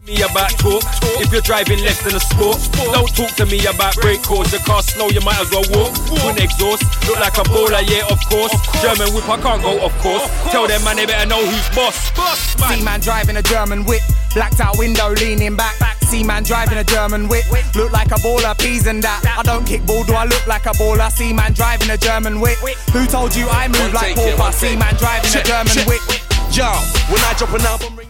Me about talk. If you're driving less than a sport, don't talk to me about brake calls. The car's slow, you might as well walk. Twin exhaust, look like a baller, yeah, of course. German whip, I can't go, of course. Tell them, man, they better know who's boss. See man driving a German whip, blacked out window, leaning back. See man driving a German whip, look like a baller, peas and that. I don't kick ball, do I look like a baller? See man driving a German whip. Who told you I move like Pauper? See man driving a German whip. Yo, when I drop an album.